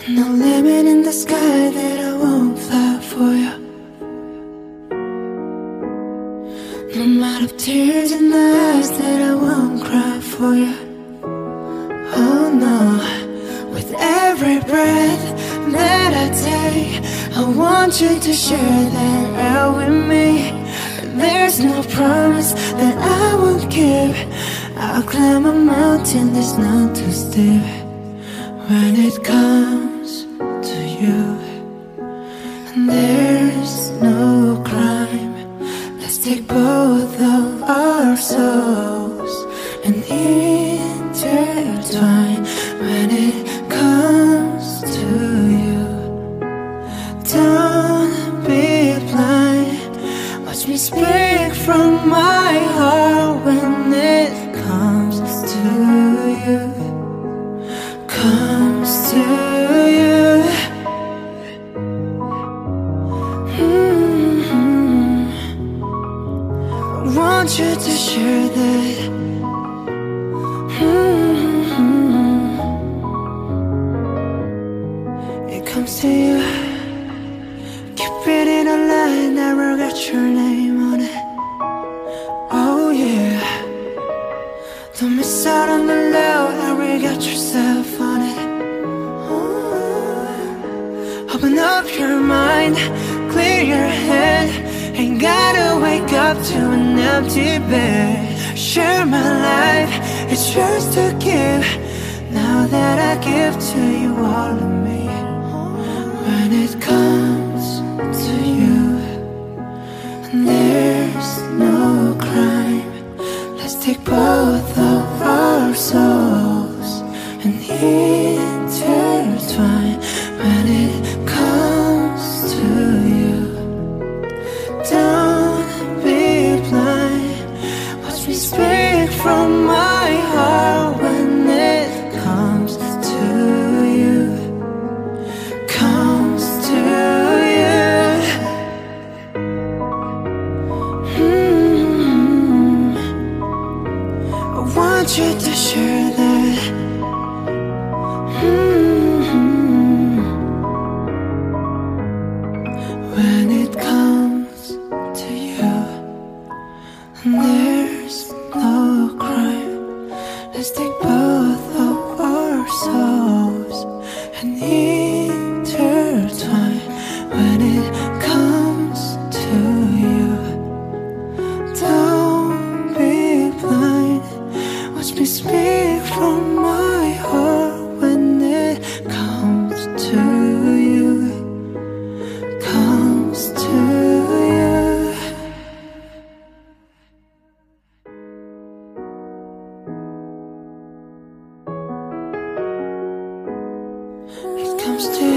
No limit in the sky that I won't fly for you. No amount of tears in the eyes that I won't cry for you. Oh no, with every breath that I take, I want you to share that air with me. There's no promise that I won't give. I'll climb a mountain that's not too steep. When it comes to you, and there's no crime, let's take both of our souls and intertwine. When it comes to you, don't be blind. Watch me speak from my heart. When it comes to you, comes to you. I want you to share that. It comes to you. Keep it in a line, never got your name on it. Oh yeah. Don't miss out on the love, never got yourself on it. Open up your mind, clear your head. Ain't gotta wake up to an empty bed. Share my life, it's yours to give. Now that I give to you all of me. When it comes to you, and there's no crime, let's take both of our souls and intertwine. When it comes to you, don't be blind. Watch me speak from my heart. When it comes to you, comes to you. I want you to share that. When it comes to you, and there's no crime, let's take both of our souls and intertwine. When it comes to you, don't be blind. Watch me speak from my heart. When it comes to you, comes to you. It comes to you.